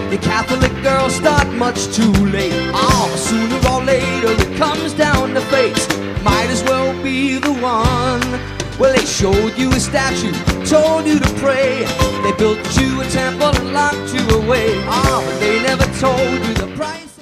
You Catholic girls start much too late. Oh, sooner or later it comes down to fate. Might as well be the one. Well, they showed you a statue, told you to pray. They built you a temple and locked you away. Oh, but they never told you the price.